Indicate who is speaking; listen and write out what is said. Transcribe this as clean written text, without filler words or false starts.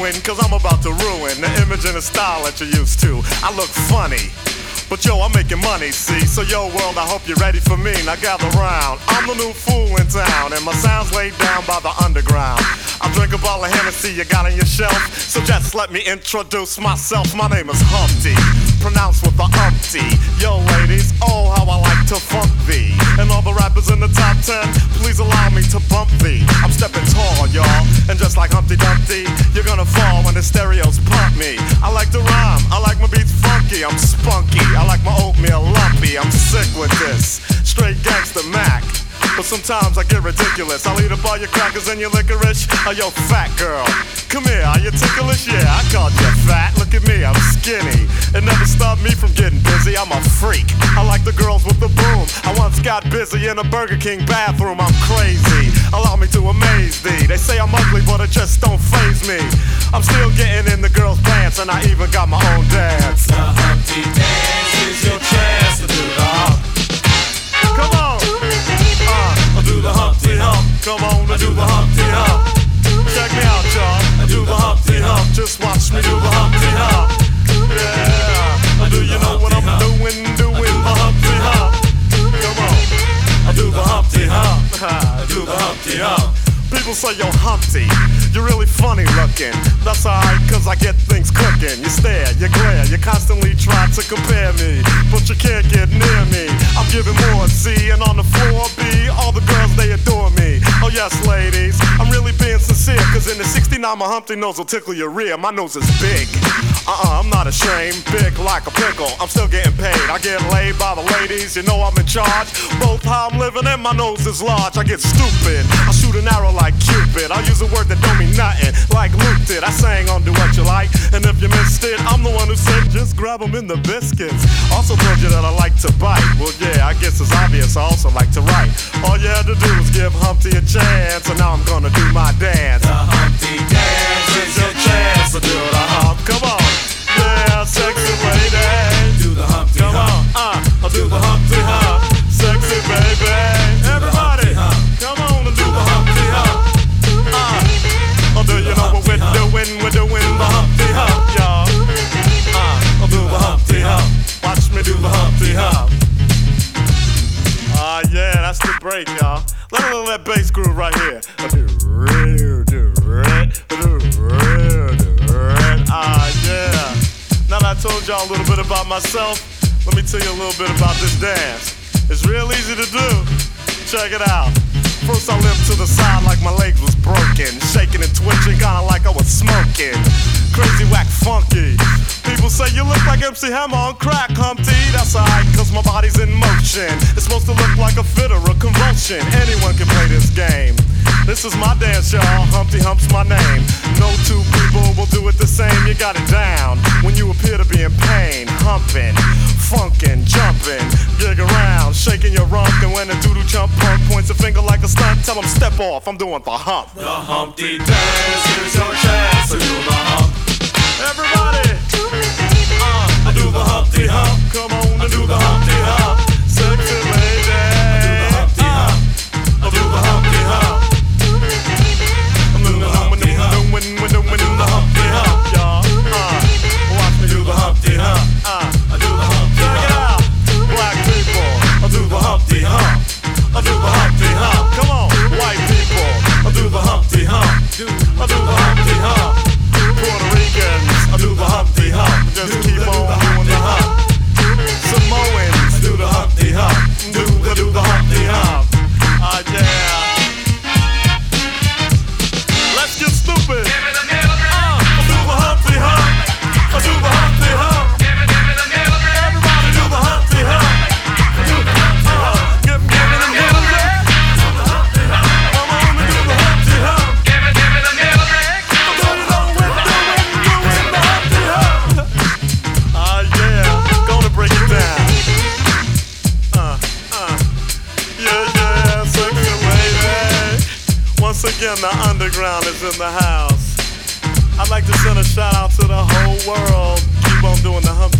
Speaker 1: doing, cause I'm about to ruin the image and the style that you're used to. I look funny, but yo, I'm making money, see? So yo, world, I hope you're ready for me. Now gather round. I'm the new fool in town, and my sound's laid down by the underground. I drink a bottle of Hennessy you got on your shelf, so just let me introduce myself. My name is Humpty, pronounced with the umpty. Yo, ladies, oh, how I like to funk thee. And all the rappers in the top 10, please allow me to bump thee. I'm stepping tall, y'all, and just like Humpty Dumpty, you're gonna fall when the stereos pump me. I like to rhyme, I like my beats funky, I'm spunky. I like my oatmeal lumpy, I'm sick with this. Straight gangster Mac. But sometimes I get ridiculous. I'll eat up all your crackers and your licorice. Oh, yo, fat girl, come here, are you ticklish? Yeah, I called you fat. Look at me, I'm skinny. It never stopped me from getting busy. I'm a freak. I like the girls with the boom. I once got busy in a Burger King bathroom. I'm crazy. Allow me to amaze thee. They say I'm ugly, but it just don't faze me. I'm still getting in the girls' pants, and I even got my own dance.
Speaker 2: The Humpty Dance is your chance to do the hump.
Speaker 1: Come on.
Speaker 2: Do the Humpty Hump.
Speaker 1: Come on and do the Humpty Hump. Check me out, y'all.
Speaker 2: Do the Humpty Hump.
Speaker 1: Just watch me do the Humpty Hump. Yeah. Do you know what I'm doing? Doing the Humpty Hump. Come on.
Speaker 2: Do the Humpty Hump. Do the Humpty Hump.
Speaker 1: People say, yo, Humpty, you're really funny looking. That's alright, cause I get things cooking. You stare, you glare, you constantly try to compare me, but you can't get near me. I'm giving more C, and on the floor B, all the girls, they adore me. Oh yes, ladies, I'm really being sincere, cause in the 69, my Humpty nose will tickle your rear. My nose is big. I'm not ashamed, big like a pickle. I'm still getting paid, I get laid by the ladies. You know I'm in charge, both how I'm living and my nose is large. I get stupid, I shoot an arrow like Cupid. I'll use a word that don't mean nothing, like Luke did. I sang on Do What You Like, and if you missed it, I'm the one who said just grab them in the biscuits. Also told you that I like to bite. Well yeah, I guess it's obvious I also like to write. All you had to do was give Humpty a chance, and now I'm gonna do my dance.
Speaker 2: The Humpty Dance is your chance to do the hump.
Speaker 1: Come on, yeah, sexy lady.
Speaker 2: Do the Humpty
Speaker 1: Come
Speaker 2: Hump.
Speaker 1: on, I'll do the Humpty Hump. Sexy baby, everybody, come on and do the Humpty Hump. Oh, do you know what we're doing? We're doing the Humpty Hump, y'all. I'll do the Humpty Hump. Watch me do the Humpty Hump. Yeah, that's the break, y'all. Let that bass groove right here. Yeah. Now that I told y'all a little bit about myself, let me tell you a little bit about this dance. It's real easy to do. Check it out. First I limped to the side like my leg was broken, shaking and twitching, kinda like I was smoking. Crazy, whack, funky. People say you look like MC Hammer on crack, Humpty. That's alright, cause my body's in motion. It's supposed to look like a fit or a convulsion. Anyone can play this game. This is my dance, y'all. Humpty Hump's my name. No two people will do it the same. You got it down when you appear to be in pain. Humping, funkin', jumping, gig around, shaking your rump. And when a doodle chump punk points a finger like a stunt, tell him step off, I'm doing the hump.
Speaker 2: The Humpty Dance is your chance to do the hump.
Speaker 1: Everybody,
Speaker 2: I do the Humpty Hump.
Speaker 1: come on and do the Humpty Hump. Sexy lady,
Speaker 2: I do the Humpty Hump.
Speaker 1: I'm doing the Humpty Hump. We're doing the Humpty Hump, y'all. Watch me do the Humpty Hump.
Speaker 2: I do the Humpty
Speaker 1: Check it
Speaker 2: Hump.
Speaker 1: out, black people.
Speaker 2: I do the Humpty Hump.
Speaker 1: I do the Humpty Hump. Come on, white people.
Speaker 2: I do the Humpty Hump.
Speaker 1: I do the Humpty Hump. Puerto Ricans. I do the Humpty Hump. Just keep on doing the hump. Samoans.
Speaker 2: I do the Humpty Hump.
Speaker 1: Do the Humpty Hump. Yeah. Let's get stupid. I do the Humpty Hump. I do the Humpty Hump. Everybody do the Humpty Hump. I do the Humpty Hump. Give me the Humpty Hump. Come on and do the Humpty Hump. Do you know we're doing the Humpty Hump? Yeah. Gonna break it down. Yeah, sexy lady. Once again, the underground is in the house. I'd like to send a shout out to the whole world. Keep on doing the Humpty